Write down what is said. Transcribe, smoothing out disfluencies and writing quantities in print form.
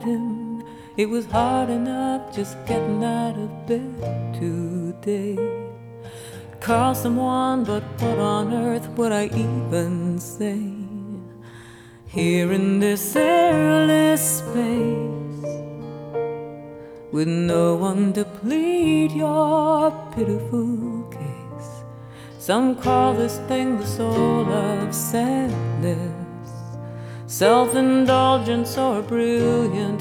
It was hard enough just getting out of bed today. Call someone, but what on earth would I even say? Here in this airless space, with no one to plead your pitiful case. Some call this thing the soul of sadness, self-indulgence or brilliant